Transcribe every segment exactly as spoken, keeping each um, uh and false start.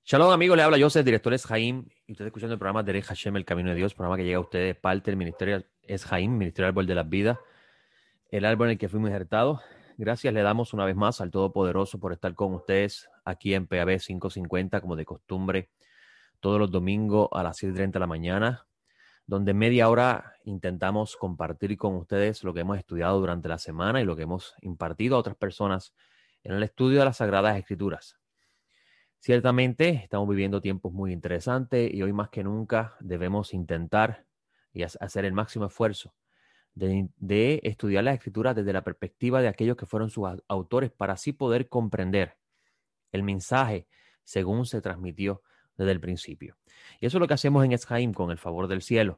Shalom amigos, le habla Joseph, director es Jaim, y usted está escuchando el programa Derech Hashem, el Camino de Dios, programa que llega a ustedes parte del ministerio es Jaim, Ministerio del Árbol de las Vidas, el árbol en el que fuimos injertados. Gracias le damos una vez más al Todopoderoso por estar con ustedes aquí en P A B quinientos cincuenta, como de costumbre, todos los domingos a las siete y treinta de la mañana, donde media hora intentamos compartir con ustedes lo que hemos estudiado durante la semana y lo que hemos impartido a otras personas en el estudio de las Sagradas Escrituras. Ciertamente estamos viviendo tiempos muy interesantes y hoy más que nunca debemos intentar y hacer el máximo esfuerzo de, de estudiar las escrituras desde la perspectiva de aquellos que fueron sus autores para así poder comprender el mensaje según se transmitió desde el principio. Y eso es lo que hacemos en Eshaim con el favor del cielo.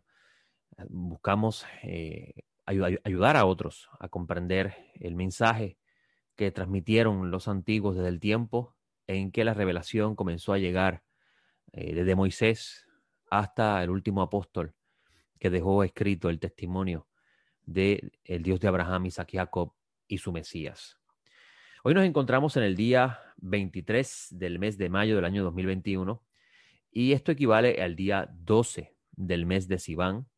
Buscamos eh, ayud ayudar a otros a comprender el mensaje que transmitieron los antiguos desde el tiempo en que la revelación comenzó a llegar eh, desde Moisés hasta el último apóstol que dejó escrito el testimonio del de Dios de Abraham, Isaac y Jacob y su Mesías. Hoy nos encontramos en el día veintitrés del mes de mayo del año dos mil veintiuno y esto equivale al día doce del mes de Sivan,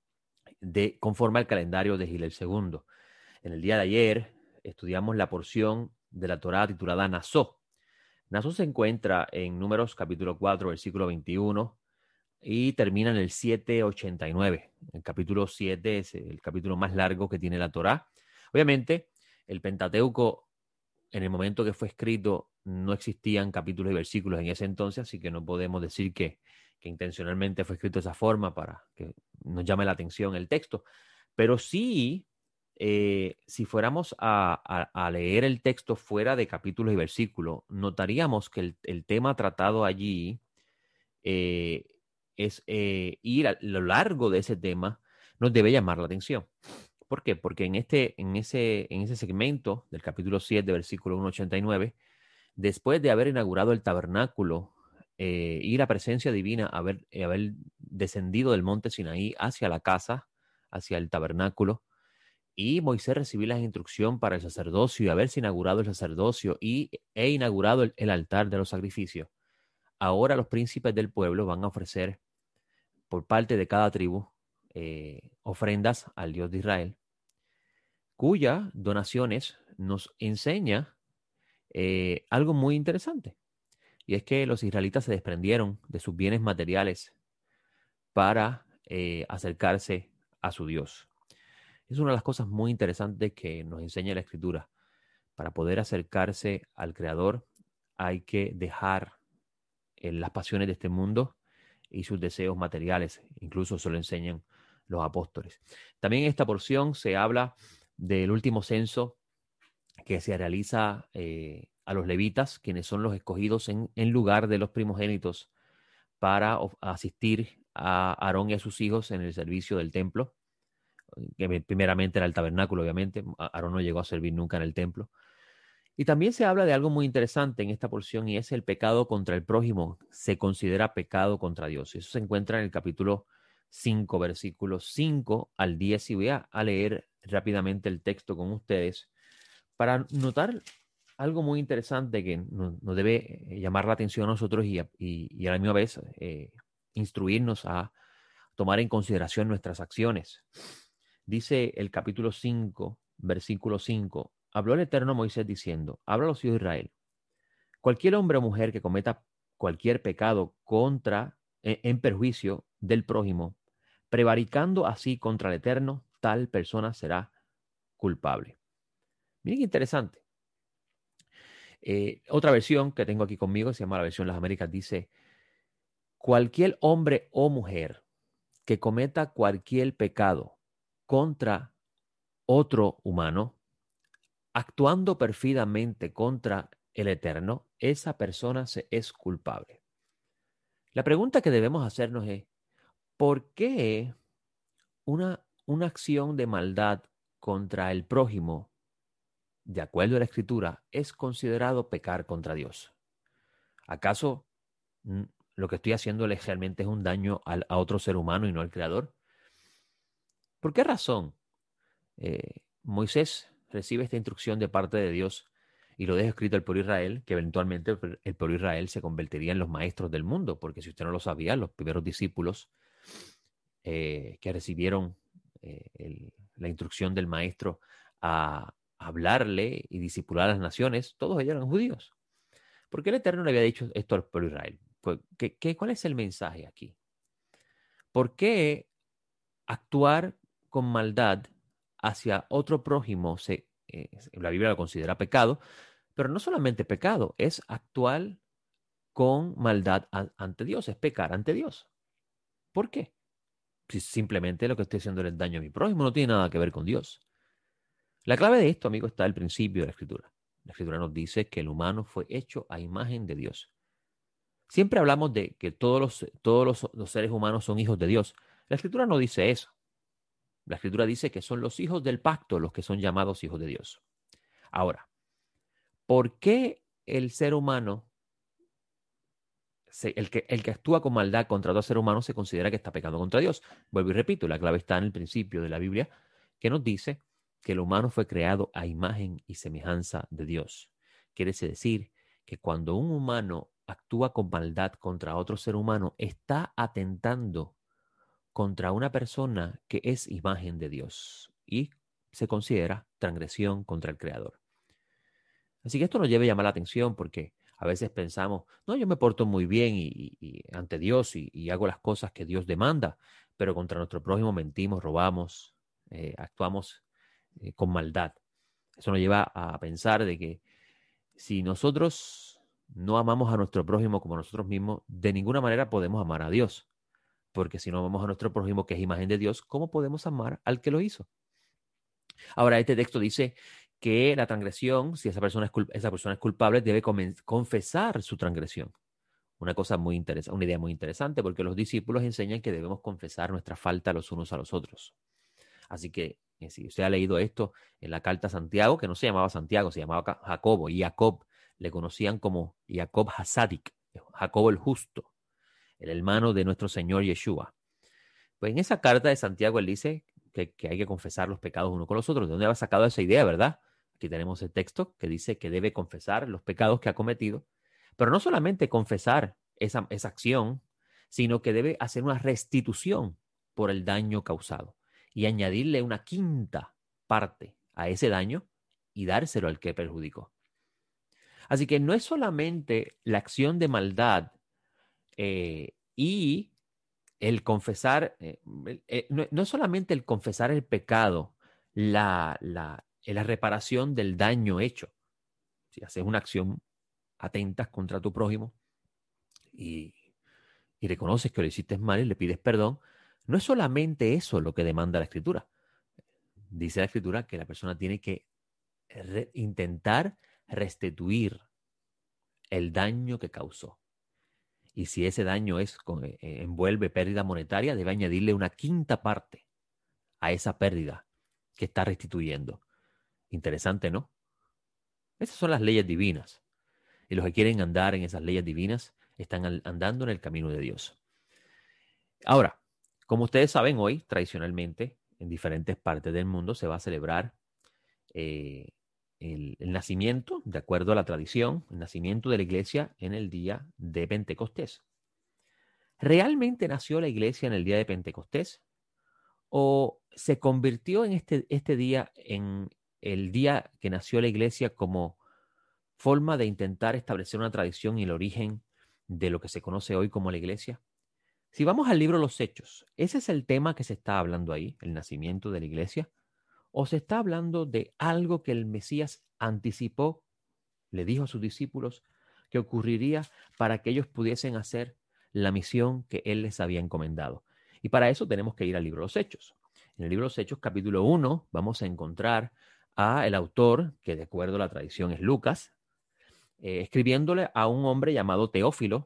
de, conforme al calendario de Gilel segundo. En el día de ayer estudiamos la porción de la Torá titulada Nazó. Nazó se encuentra en Números capítulo cuatro, versículo veintiuno y termina en el siete ochenta y nueve. El capítulo siete es el capítulo más largo que tiene la Torá. Obviamente, el Pentateuco, en el momento que fue escrito, no existían capítulos y versículos en ese entonces, así que no podemos decir que, que intencionalmente fue escrito de esa forma para que nos llame la atención el texto. Pero sí, eh, si fuéramos a, a, a, leer el texto fuera de capítulos y versículos, notaríamos que el, el tema tratado allí eh, es eh, ir a lo largo de ese tema nos debe llamar la atención. ¿Por qué? Porque en, este, en, ese, en ese segmento del capítulo siete, versículo ciento ochenta y nueve, después de haber inaugurado el tabernáculo eh, y la presencia divina haber, eh, haber descendido del monte Sinaí hacia la casa, hacia el tabernáculo, y Moisés recibir la instrucción para el sacerdocio y haberse inaugurado el sacerdocio y, e inaugurado el, el altar de los sacrificios, ahora los príncipes del pueblo van a ofrecer por parte de cada tribu eh, ofrendas al Dios de Israel, cuyas donaciones nos enseña eh, algo muy interesante. Y es que los israelitas se desprendieron de sus bienes materiales para eh, acercarse a su Dios. Es una de las cosas muy interesantes que nos enseña la Escritura. Para poder acercarse al Creador hay que dejar eh, las pasiones de este mundo y sus deseos materiales. Incluso se lo enseñan los apóstoles. También en esta porción se habla del último censo que se realiza eh, a los levitas, quienes son los escogidos en, en lugar de los primogénitos para asistir a Aarón y a sus hijos en el servicio del templo, que primeramente era el tabernáculo, obviamente. Aarón no llegó a servir nunca en el templo. Y también se habla de algo muy interesante en esta porción y es el pecado contra el prójimo. Se considera pecado contra Dios. Eso se encuentra en el capítulo cinco, versículos cinco al diez. Y voy a, a leer rápidamente el texto con ustedes para notar algo muy interesante que nos, nos debe llamar la atención a nosotros y a, y, y a la misma vez eh, instruirnos a tomar en consideración nuestras acciones. Dice el capítulo cinco, versículo cinco, habló el Eterno a Moisés diciendo, habla a los hijos de Israel, cualquier hombre o mujer que cometa cualquier pecado contra, en, en perjuicio del prójimo, prevaricando así contra el Eterno, tal persona será culpable. Miren qué interesante. Eh, otra versión que tengo aquí conmigo, se llama la versión de las Américas, dice, cualquier hombre o mujer que cometa cualquier pecado contra otro humano, actuando perfidamente contra el Eterno, esa persona se es culpable. La pregunta que debemos hacernos es, ¿por qué una, una acción de maldad contra el prójimo, de acuerdo a la Escritura, es considerado pecar contra Dios? ¿Acaso mm, lo que estoy haciendo realmente es un daño al, a otro ser humano y no al Creador? ¿Por qué razón eh, Moisés recibe esta instrucción de parte de Dios y lo deja escrito al pueblo de Israel, que eventualmente el pueblo de Israel se convertiría en los maestros del mundo, porque si usted no lo sabía, los primeros discípulos eh, que recibieron eh, el, la instrucción del maestro a hablarle y discipular a las naciones, todos ellos eran judíos. ¿Por qué el Eterno le había dicho esto al pueblo de Israel? Pues, ¿qué, qué, ¿Cuál es el mensaje aquí? ¿Por qué actuar con maldad hacia otro prójimo, se, eh, la Biblia lo considera pecado, pero no solamente pecado, es actuar con maldad a, ante Dios, es pecar ante Dios? ¿Por qué? Si simplemente lo que estoy haciendo es daño a mi prójimo, no tiene nada que ver con Dios. La clave de esto, amigo, está al principio de la Escritura. La Escritura nos dice que el humano fue hecho a imagen de Dios. Siempre hablamos de que todos los, todos los, los seres humanos son hijos de Dios. La Escritura no dice eso. La Escritura dice que son los hijos del pacto los que son llamados hijos de Dios. Ahora, ¿por qué el ser humano, se, el, que, el que actúa con maldad contra otro ser humano se considera que está pecando contra Dios? Vuelvo y repito, la clave está en el principio de la Biblia que nos dice que el humano fue creado a imagen y semejanza de Dios. Quiere decir que cuando un humano actúa con maldad contra otro ser humano, está atentando contra una persona que es imagen de Dios y se considera transgresión contra el Creador. Así que esto nos debe llamar la atención porque a veces pensamos, no, yo me porto muy bien y, y, y ante Dios y, y, hago las cosas que Dios demanda, pero contra nuestro prójimo mentimos, robamos, eh, actuamos eh, con maldad. Eso nos lleva a pensar de que si nosotros no amamos a nuestro prójimo como nosotros mismos, de ninguna manera podemos amar a Dios. Porque si no amamos a nuestro prójimo, que es imagen de Dios, ¿cómo podemos amar al que lo hizo? Ahora, este texto dice que la transgresión, si esa persona es, esa persona es culpable, debe confesar su transgresión. Una cosa muy interesante, una idea muy interesante, porque los discípulos enseñan que debemos confesar nuestra falta los unos a los otros. Así que, eh, si usted ha leído esto en la carta a Santiago, que no se llamaba Santiago, se llamaba Jacobo, y Jacob le conocían como Jacob Hasadik, Jacobo el justo, el hermano de nuestro Señor Yeshua. Pues en esa carta de Santiago él dice que, que hay que confesar los pecados uno con los otros. ¿De dónde ha sacado esa idea, verdad? Aquí tenemos el texto que dice que debe confesar los pecados que ha cometido, pero no solamente confesar esa, esa acción, sino que debe hacer una restitución por el daño causado y añadirle una quinta parte a ese daño y dárselo al que perjudicó. Así que no es solamente la acción de maldad eh, y el confesar, eh, eh, no, no solamente el confesar el pecado, la, la, la reparación del daño hecho. Si haces una acción, atentas contra tu prójimo y, y reconoces que lo hiciste mal y le pides perdón, no es solamente eso lo que demanda la Escritura. Dice la Escritura que la persona tiene que re intentar restituir el daño que causó. Y si ese daño es con, eh, envuelve pérdida monetaria, debe añadirle una quinta parte a esa pérdida que está restituyendo. Interesante, ¿no? Esas son las leyes divinas. Y los que quieren andar en esas leyes divinas están andando en el camino de Dios. Ahora, como ustedes saben, hoy, tradicionalmente, en diferentes partes del mundo se va a celebrar eh, el, el nacimiento, de acuerdo a la tradición, el nacimiento de la iglesia en el día de Pentecostés. ¿Realmente nació la iglesia en el día de Pentecostés? ¿O se convirtió en este, este día en el día que nació la iglesia como forma de intentar establecer una tradición y el origen de lo que se conoce hoy como la iglesia? Si vamos al libro Los Hechos, ¿ese es el tema que se está hablando ahí, el nacimiento de la iglesia? ¿O se está hablando de algo que el Mesías anticipó, le dijo a sus discípulos que ocurriría para que ellos pudiesen hacer la misión que él les había encomendado? Y para eso tenemos que ir al libro Los Hechos. En el libro Los Hechos, capítulo uno, vamos a encontrar a el autor, que de acuerdo a la tradición es Lucas, eh, escribiéndole a un hombre llamado Teófilo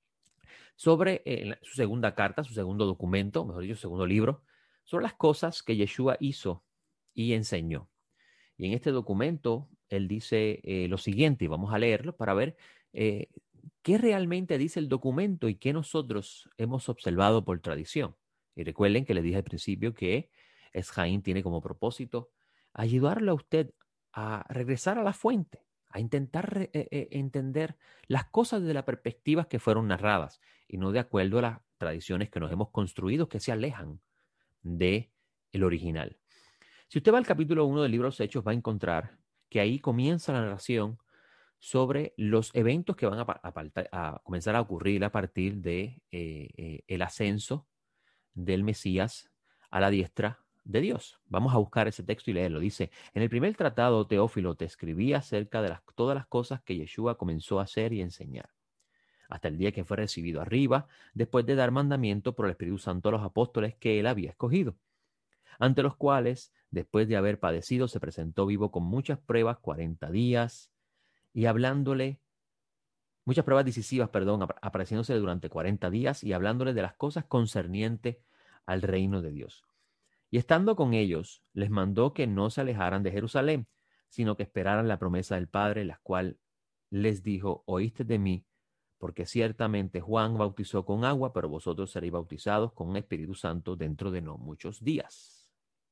sobre eh, su segunda carta, su segundo documento, mejor dicho, su segundo libro, sobre las cosas que Yeshua hizo y enseñó. Y en este documento él dice eh, lo siguiente, y vamos a leerlo para ver eh, qué realmente dice el documento y qué nosotros hemos observado por tradición. Y recuerden que les dije al principio que Es Haim tiene como propósito ayudarle a usted a regresar a la fuente, a intentar re, eh, eh, entender las cosas desde las perspectivas que fueron narradas y no de acuerdo a las tradiciones que nos hemos construido que se alejan del original. Si usted va al capítulo uno del libro de los Hechos, va a encontrar que ahí comienza la narración sobre los eventos que van a, a, a comenzar a ocurrir a partir de eh, eh, el ascenso del Mesías a la diestra de Dios. Vamos a buscar ese texto y leerlo. Dice, en el primer tratado, Teófilo, te escribí acerca de las, todas las cosas que Yeshua comenzó a hacer y enseñar, hasta el día que fue recibido arriba, después de dar mandamiento por el Espíritu Santo a los apóstoles que él había escogido, ante los cuales, después de haber padecido, se presentó vivo con muchas pruebas, cuarenta días, y hablándole, muchas pruebas decisivas, perdón, apareciéndose durante cuarenta días y hablándole de las cosas concernientes al reino de Dios. Y estando con ellos, les mandó que no se alejaran de Jerusalén, sino que esperaran la promesa del Padre, la cual les dijo, oíste de mí, porque ciertamente Juan bautizó con agua, pero vosotros seréis bautizados con un Espíritu Santo dentro de no muchos días.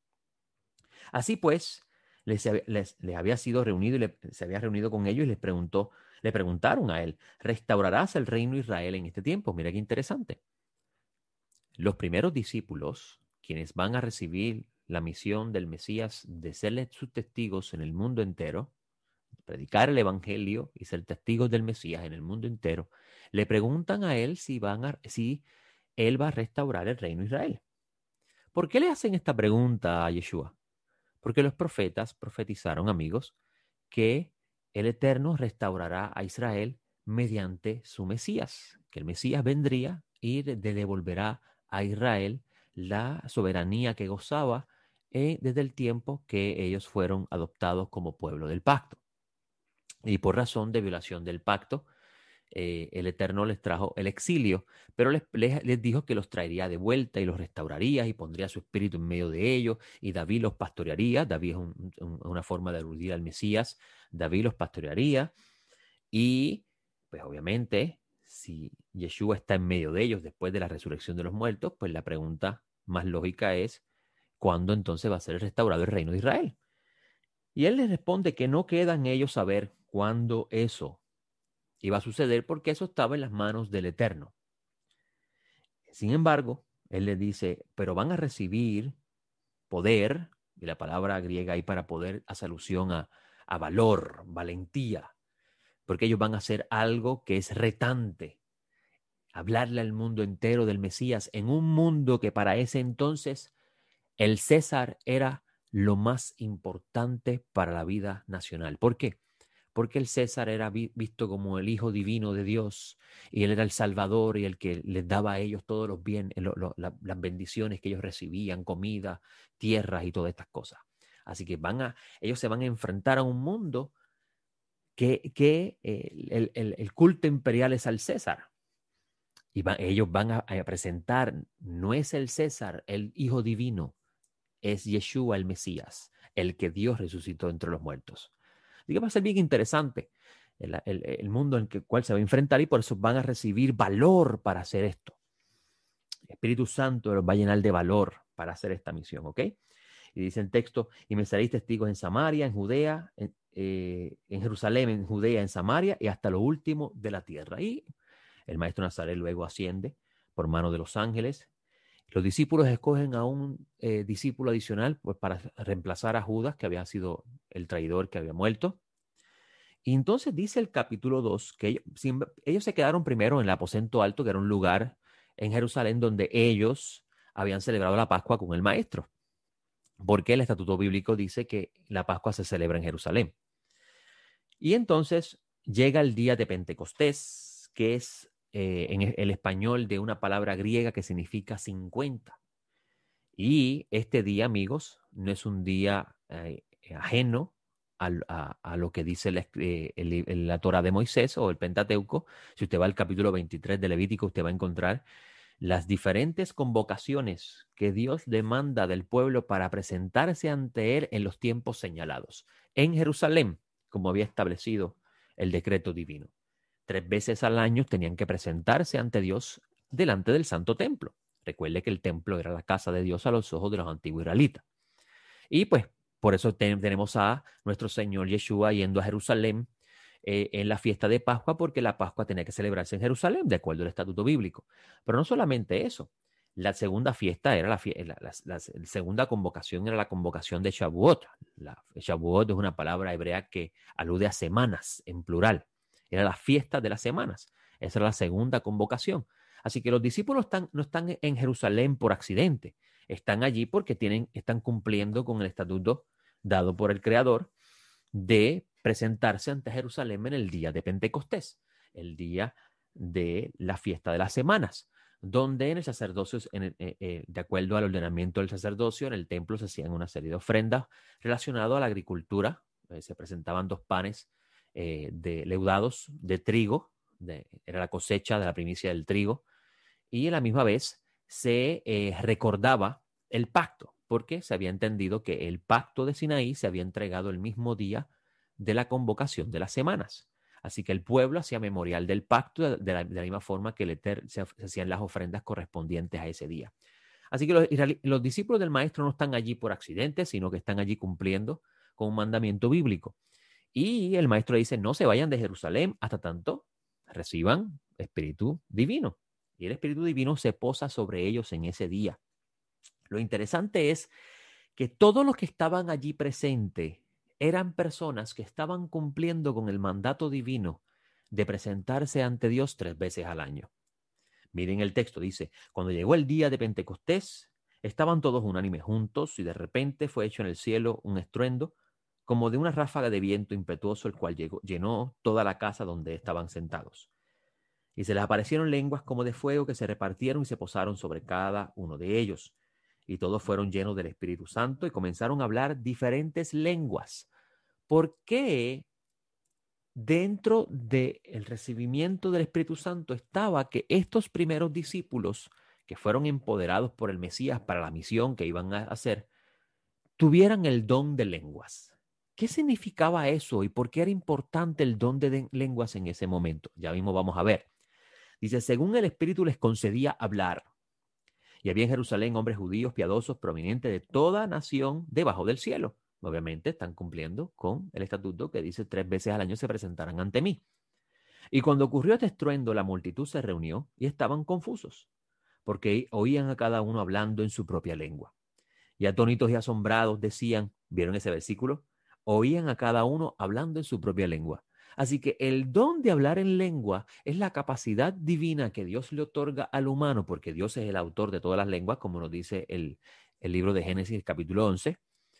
Así pues, les, les, les había sido reunido y le, se había reunido con ellos y les preguntó, le preguntaron a él, ¿restaurarás el reino de Israel en este tiempo? Mira qué interesante. Los primeros discípulos, quienes van a recibir la misión del Mesías de serles sus testigos en el mundo entero, predicar el evangelio y ser testigos del Mesías en el mundo entero, le preguntan a él si, van a, si él va a restaurar el reino de Israel. ¿Por qué le hacen esta pregunta a Yeshua? Porque los profetas profetizaron, amigos, que el Eterno restaurará a Israel mediante su Mesías, que el Mesías vendría y le devolverá a Israel la soberanía que gozaba eh, desde el tiempo que ellos fueron adoptados como pueblo del pacto. Y por razón de violación del pacto, eh, el Eterno les trajo el exilio, pero les, les, les dijo que los traería de vuelta y los restauraría y pondría su espíritu en medio de ellos y David los pastorearía. David es un, un, una forma de aludir al Mesías. David los pastorearía y pues obviamente si Yeshua está en medio de ellos después de la resurrección de los muertos, pues la pregunta más lógica es ¿cuándo entonces va a ser restaurado el reino de Israel? Y él les responde que no queda en ellos saber cuándo eso iba a suceder porque eso estaba en las manos del Eterno. Sin embargo, él les dice, pero van a recibir poder, y la palabra griega ahí para poder hace alusión a, a valor, valentía, porque ellos van a hacer algo que es retante, hablarle al mundo entero del Mesías en un mundo que para ese entonces el César era lo más importante para la vida nacional. ¿Por qué? Porque el César era vi visto como el Hijo Divino de Dios y él era el Salvador y el que les daba a ellos todos los bienes, lo, lo, la, las bendiciones que ellos recibían, comida, tierras y todas estas cosas. Así que van a, ellos se van a enfrentar a un mundo que, que eh, el, el, el culto imperial es al César. Y van, ellos van a, a presentar, no es el César, el Hijo Divino, es Yeshua el Mesías, el que Dios resucitó entre los muertos. Así que va a ser bien interesante el, el, el mundo en el cual se va a enfrentar y por eso van a recibir valor para hacer esto. El Espíritu Santo los va a llenar de valor para hacer esta misión, ¿ok? Y dice el texto, y me seréis testigos en Samaria, en Judea, en, eh, en Jerusalén, en Judea, en Samaria y hasta lo último de la tierra. Y el maestro Nazaret luego asciende por mano de los ángeles. Los discípulos escogen a un eh, discípulo adicional pues, para reemplazar a Judas, que había sido el traidor que había muerto. Y entonces dice el capítulo dos que ellos, ellos se quedaron primero en el aposento alto, que era un lugar en Jerusalén donde ellos habían celebrado la Pascua con el maestro. Porque el estatuto bíblico dice que la Pascua se celebra en Jerusalén. Y entonces llega el día de Pentecostés, que es eh, en el español de una palabra griega que significa cincuenta. Y este día, amigos, no es un día eh, ajeno a, a, a, lo que dice la, eh, el, la Torah de Moisés o el Pentateuco. Si usted va al capítulo veintitrés de Levítico, usted va a encontrar las diferentes convocaciones que Dios demanda del pueblo para presentarse ante él en los tiempos señalados. En Jerusalén, como había establecido el decreto divino. Tres veces al año tenían que presentarse ante Dios delante del Santo Templo. Recuerde que el templo era la casa de Dios a los ojos de los antiguos israelitas. Y pues por eso ten, tenemos a nuestro Señor Yeshua yendo a Jerusalén eh, en la fiesta de Pascua porque la Pascua tenía que celebrarse en Jerusalén, de acuerdo al estatuto bíblico. Pero no solamente eso. La segunda fiesta era la, fie la, la, la, la segunda convocación era la convocación de Shavuot. La, Shavuot es una palabra hebrea que alude a semanas en plural. Era la fiesta de las semanas. Esa era la segunda convocación. Así que los discípulos están, no están en Jerusalén por accidente. Están allí porque tienen, están cumpliendo con el estatuto dado por el Creador de presentarse ante Jerusalén en el día de Pentecostés, el día de la fiesta de las semanas, donde en el sacerdocio, en el, eh, eh, de acuerdo al ordenamiento del sacerdocio, en el templo se hacían una serie de ofrendas relacionadas a la agricultura. Eh, se presentaban dos panes eh, de leudados de trigo, de, era la cosecha de la primicia del trigo, y a la misma vez se eh, recordaba el pacto, porque se había entendido que el pacto de Sinaí se había entregado el mismo día de la convocación de las semanas. Así que el pueblo hacía memorial del pacto de, de, la, de la misma forma que el Eter, se, se hacían las ofrendas correspondientes a ese día. Así que los, los discípulos del maestro no están allí por accidente, sino que están allí cumpliendo con un mandamiento bíblico. Y el maestro dice, no se vayan de Jerusalén hasta tanto reciban espíritu divino. Y el espíritu divino se posa sobre ellos en ese día. Lo interesante es que todos los que estaban allí presentes eran personas que estaban cumpliendo con el mandato divino de presentarse ante Dios tres veces al año. Miren el texto, dice, cuando llegó el día de Pentecostés, estaban todos unánimes juntos y de repente fue hecho en el cielo un estruendo como de una ráfaga de viento impetuoso, el cual llegó, llenó toda la casa donde estaban sentados. Y se les aparecieron lenguas como de fuego que se repartieron y se posaron sobre cada uno de ellos. Y todos fueron llenos del Espíritu Santo y comenzaron a hablar diferentes lenguas. ¿Por qué dentro del recibimiento del Espíritu Santo estaba que estos primeros discípulos, que fueron empoderados por el Mesías para la misión que iban a hacer, tuvieran el don de lenguas? ¿Qué significaba eso y por qué era importante el don de lenguas en ese momento? Ya mismo vamos a ver. Dice, según el Espíritu les concedía hablar. Y había en Jerusalén hombres judíos piadosos provenientes de toda nación debajo del cielo. Obviamente están cumpliendo con el estatuto que dice tres veces al año se presentarán ante mí. Y cuando ocurrió este estruendo, la multitud se reunió y estaban confusos, porque oían a cada uno hablando en su propia lengua. Y atónitos y asombrados decían, ¿vieron ese versículo? Oían a cada uno hablando en su propia lengua. Así que el don de hablar en lengua es la capacidad divina que Dios le otorga al humano, porque Dios es el autor de todas las lenguas, como nos dice el, el libro de Génesis, capítulo once.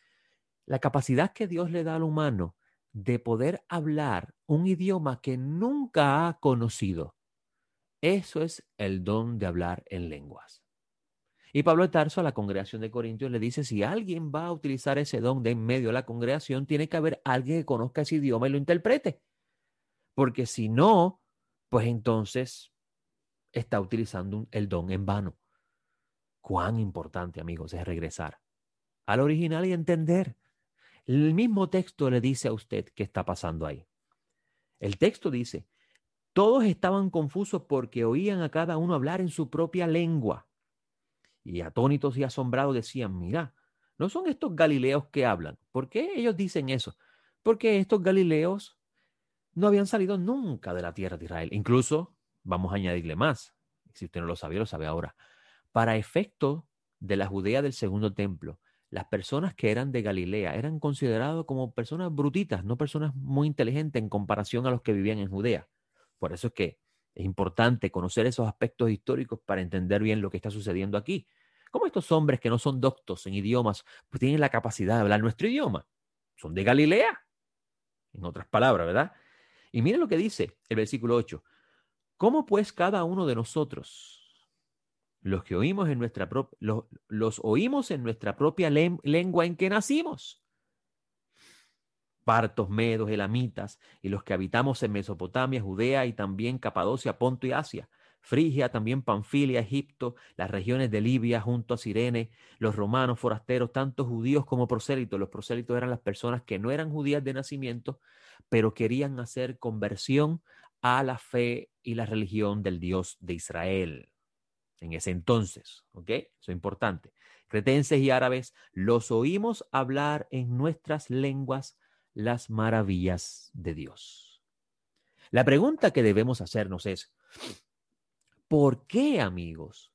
La capacidad que Dios le da al humano de poder hablar un idioma que nunca ha conocido. Eso es el don de hablar en lenguas. Y Pablo de Tarso a la congregación de Corintios le dice, si alguien va a utilizar ese don de en medio de la congregación, tiene que haber alguien que conozca ese idioma y lo interprete. Porque si no, pues entonces está utilizando el don en vano. Cuán importante, amigos, es regresar al original y entender. El mismo texto le dice a usted qué está pasando ahí. El texto dice, todos estaban confusos porque oían a cada uno hablar en su propia lengua. Y atónitos y asombrados decían, mira, ¿no son estos galileos que hablan? ¿Por qué ellos dicen eso? Porque estos galileos no habían salido nunca de la tierra de Israel. Incluso, vamos a añadirle más, si usted no lo sabía, lo sabe ahora. Para efecto de la Judea del segundo templo, las personas que eran de Galilea eran consideradas como personas brutitas, no personas muy inteligentes en comparación a los que vivían en Judea. Por eso es que es importante conocer esos aspectos históricos para entender bien lo que está sucediendo aquí. Como estos hombres que no son doctos en idiomas, pues tienen la capacidad de hablar nuestro idioma. Son de Galilea, en otras palabras, ¿verdad? Y miren lo que dice el versículo ocho. ¿Cómo pues cada uno de nosotros, los que oímos en nuestra propia, los, los oímos en nuestra propia len lengua en que nacimos? Partos, medos, elamitas, y los que habitamos en Mesopotamia, Judea y también Capadocia, Ponto y Asia, Frigia, también Panfilia, Egipto, las regiones de Libia junto a Cirene, los romanos forasteros, tanto judíos como prosélitos. Los prosélitos eran las personas que no eran judías de nacimiento, pero querían hacer conversión a la fe y la religión del Dios de Israel en ese entonces, ¿ok? Eso es importante. Cretenses y árabes, los oímos hablar en nuestras lenguas las maravillas de Dios. La pregunta que debemos hacernos es, ¿por qué, amigos,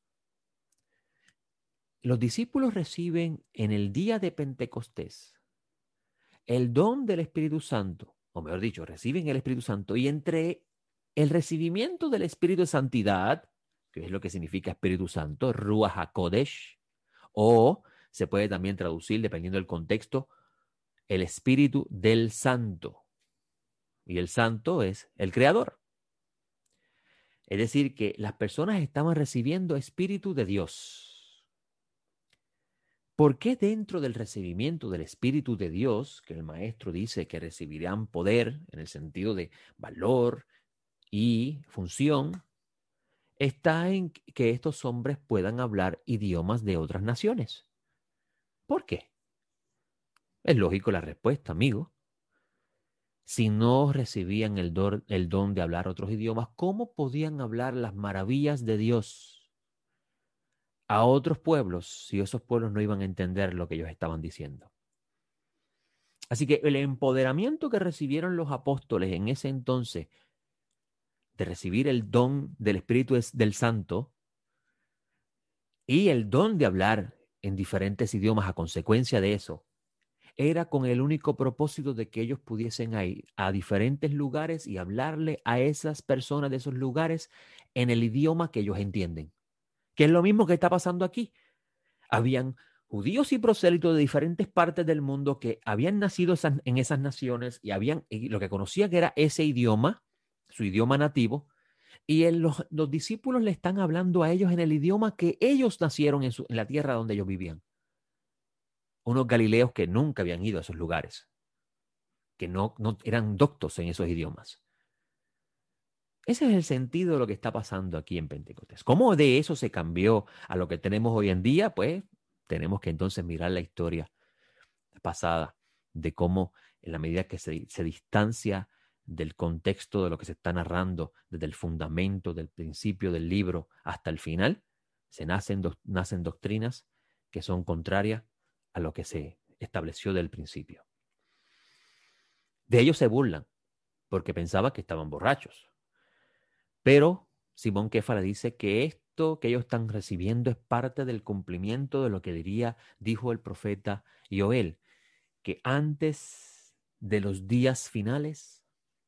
los discípulos reciben en el día de Pentecostés el don del Espíritu Santo, o mejor dicho, reciben el Espíritu Santo, y entre el recibimiento del Espíritu de Santidad, que es lo que significa Espíritu Santo, Ruach HaKodesh, o se puede también traducir, dependiendo del contexto, el Espíritu del Santo? Y el Santo es el Creador. Es decir, que las personas estaban recibiendo Espíritu de Dios. ¿Por qué dentro del recibimiento del Espíritu de Dios, que el maestro dice que recibirán poder en el sentido de valor y función, está en que estos hombres puedan hablar idiomas de otras naciones? ¿Por qué? Es lógico la respuesta, amigo. Si no recibían el don, el don de hablar otros idiomas, ¿cómo podían hablar las maravillas de Dios a otros pueblos si esos pueblos no iban a entender lo que ellos estaban diciendo? Así que el empoderamiento que recibieron los apóstoles en ese entonces de recibir el don del Espíritu del Santo y el don de hablar en diferentes idiomas a consecuencia de eso, era con el único propósito de que ellos pudiesen ir a diferentes lugares y hablarle a esas personas de esos lugares en el idioma que ellos entienden. Que es lo mismo que está pasando aquí. Habían judíos y prosélitos de diferentes partes del mundo que habían nacido en esas naciones y habían y lo que conocían era ese idioma, su idioma nativo, y en los, los discípulos le están hablando a ellos en el idioma que ellos nacieron en, su, en la tierra donde ellos vivían. Unos galileos que nunca habían ido a esos lugares, que no, no eran doctos en esos idiomas. Ese es el sentido de lo que está pasando aquí en Pentecostés. ¿Cómo de eso se cambió a lo que tenemos hoy en día? Pues tenemos que entonces mirar la historia pasada de cómo en la medida que se, se distancia del contexto de lo que se está narrando, desde el fundamento, del principio del libro hasta el final, se nacen, do, nacen doctrinas que son contrarias a lo que se estableció del principio. De ellos se burlan porque pensaba que estaban borrachos. Pero Simón Kéfara dice que esto que ellos están recibiendo es parte del cumplimiento de lo que diría, dijo el profeta Joel, que antes de los días finales,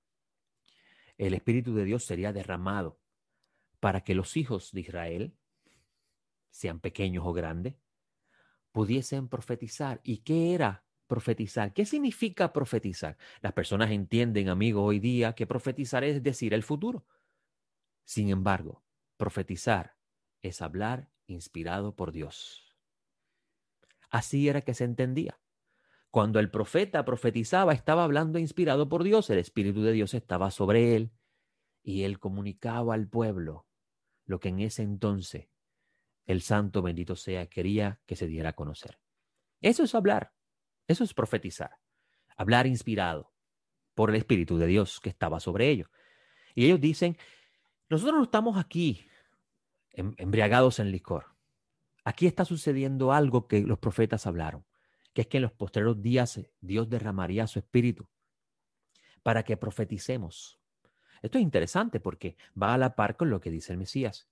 el Espíritu de Dios sería derramado para que los hijos de Israel, sean pequeños o grandes, pudiesen profetizar. ¿Y qué era profetizar? ¿Qué significa profetizar? Las personas entienden, amigos, hoy día que profetizar es decir el futuro. Sin embargo, profetizar es hablar inspirado por Dios. Así era que se entendía. Cuando el profeta profetizaba, estaba hablando inspirado por Dios, el Espíritu de Dios estaba sobre él y él comunicaba al pueblo lo que en ese entonces el santo bendito sea quería que se diera a conocer. Eso es hablar, eso es profetizar, hablar inspirado por el Espíritu de Dios que estaba sobre ellos. Y ellos dicen, nosotros no estamos aquí embriagados en licor. Aquí está sucediendo algo que los profetas hablaron, que es que en los postreros días Dios derramaría su espíritu para que profeticemos. Esto es interesante porque va a la par con lo que dice el Mesías.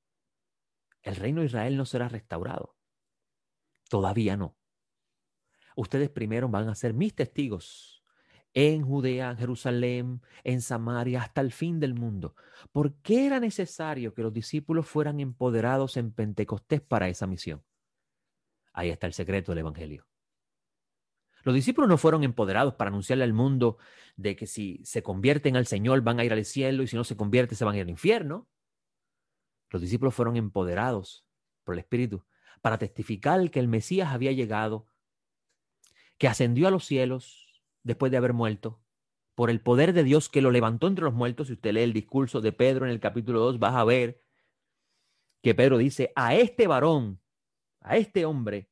El reino de Israel no será restaurado. Todavía no. Ustedes primero van a ser mis testigos en Judea, en Jerusalén, en Samaria, hasta el fin del mundo. ¿Por qué era necesario que los discípulos fueran empoderados en Pentecostés para esa misión? Ahí está el secreto del Evangelio. Los discípulos no fueron empoderados para anunciarle al mundo de que si se convierten al Señor van a ir al cielo y si no se convierten se van a ir al infierno. Los discípulos fueron empoderados por el Espíritu para testificar que el Mesías había llegado, que ascendió a los cielos después de haber muerto, por el poder de Dios que lo levantó entre los muertos. Si usted lee el discurso de Pedro en el capítulo dos, vas a ver que Pedro dice, a este varón, a este hombre,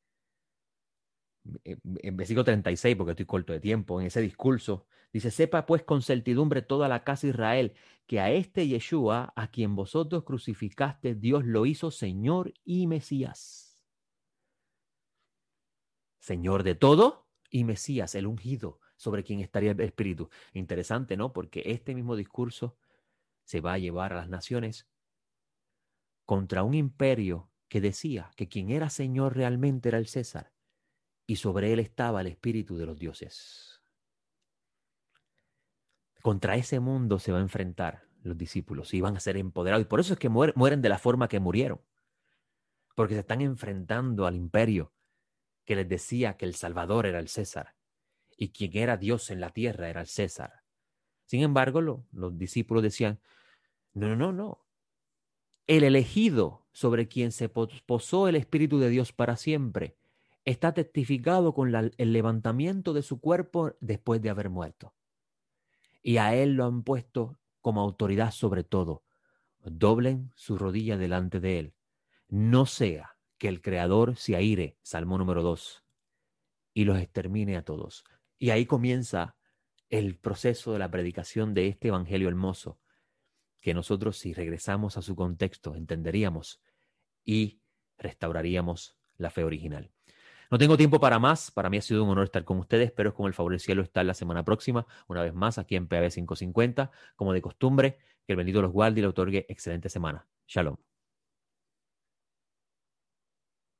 en versículo treinta y seis, porque estoy corto de tiempo, en ese discurso, dice, sepa pues con certidumbre toda la casa de Israel, que a este Yeshua, a quien vosotros crucificaste, Dios lo hizo Señor y Mesías. Señor de todo y Mesías, el ungido, sobre quién estaría el Espíritu. Interesante, ¿no? Porque este mismo discurso se va a llevar a las naciones contra un imperio que decía que quien era señor realmente era el César y sobre él estaba el espíritu de los dioses. Contra ese mundo se va a enfrentar los discípulos y van a ser empoderados. Y por eso es que muer, mueren de la forma que murieron. Porque se están enfrentando al imperio que les decía que el Salvador era el César y quien era Dios en la tierra era el César. Sin embargo, lo, los discípulos decían, no, no, no, no. El elegido sobre quien se posó el Espíritu de Dios para siempre está testificado con la, el levantamiento de su cuerpo después de haber muerto. Y a él lo han puesto como autoridad sobre todo. Doblen su rodilla delante de él. No sea que el Creador se aire, Salmo número dos, y los extermine a todos. Y ahí comienza el proceso de la predicación de este evangelio hermoso, que nosotros, si regresamos a su contexto, entenderíamos y restauraríamos la fe original. No tengo tiempo para más. Para mí ha sido un honor estar con ustedes. Espero con el favor del cielo estar la semana próxima, una vez más aquí en P A B quinientos cincuenta. Como de costumbre, que el bendito los guarde y le otorgue excelente semana. Shalom.